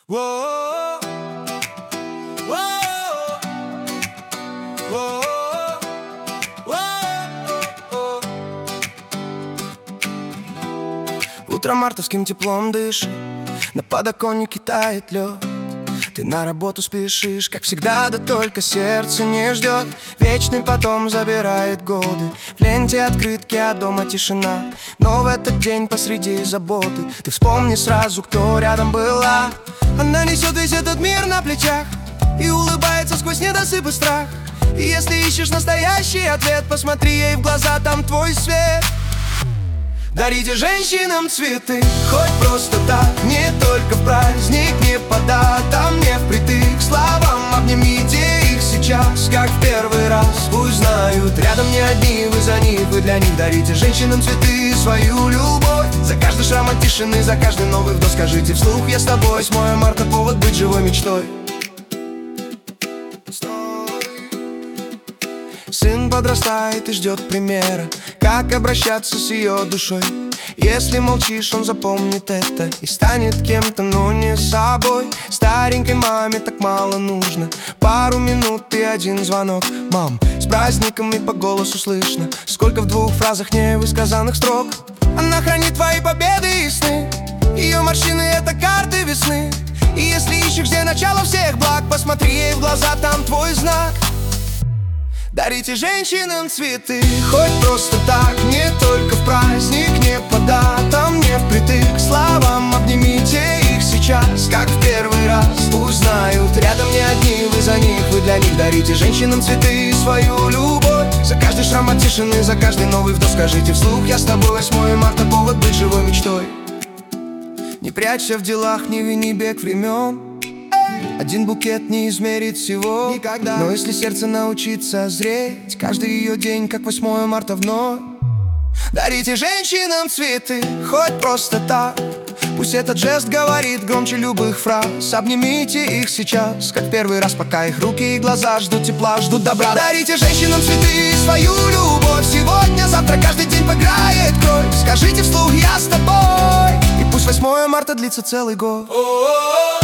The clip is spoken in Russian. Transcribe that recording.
Воу, воу, воу, воу. Утром мартовским теплом дышит, на подоконнике тает лед. Ты на работу спешишь, как всегда, да только сердце не ждет. Вечный потом забирает годы. В ленте открытки, а дома тишина. Но в этот день посреди заботы ты вспомни сразу, кто рядом была. Она несет весь этот мир на плечах и улыбается сквозь недосып и страх. И если ищешь настоящий ответ, посмотри ей в глаза, там твой свет. Дарите женщинам цветы, хоть просто так, не только в праздник, не по датам, не впритык словам. Обнимите их сейчас, как в первый раз. Пусть знают, рядом не одни, вы за них, вы для них. Дарите женщинам цветы, свою любовь. За каждый шрам от тишины, за каждый новый вдох скажите вслух: я с тобой. 8 марта, повод быть живой мечтой. Сын подрастает и ждет примера, как обращаться с ее душой. Если молчишь, он запомнит это и станет кем-то, но не собой. Старенькой маме так мало нужно, пару минут и один звонок. Мам, с праздником, и по голосу слышно, сколько в 2 фразах невысказанных строк. Она хранит твои победы и сны, ее морщины — это карты весны. И если ищешь, где начало всех благ, посмотри ей в глаза, там твой знак. Дарите женщинам цветы, хоть просто так, не только в праздник, не по датам, не впритык словам. Обнимите их сейчас, как в первый раз. Пусть знают, рядом не одни, вы за них, вы для них. Дарите женщинам цветы, свою любовь. За каждый шрам от тишины, за каждый новый вдох скажите вслух: я с тобой. 8 марта, повод быть живой мечтой. Не прячься в делах, не вини бег времен. Один букет не измерит всего никогда. Но если сердце научится зреть, каждый ее день, как 8 марта вновь. Дарите женщинам цветы, хоть просто так. Пусть этот жест говорит громче любых фраз. Обнимите их сейчас, как первый раз, пока их руки и глаза ждут тепла, ждут добра. Дарите женщинам цветы, свою любовь. Сегодня, завтра, каждый день поиграет кровь. Скажите вслух: я с тобой. И пусть 8 марта длится целый год.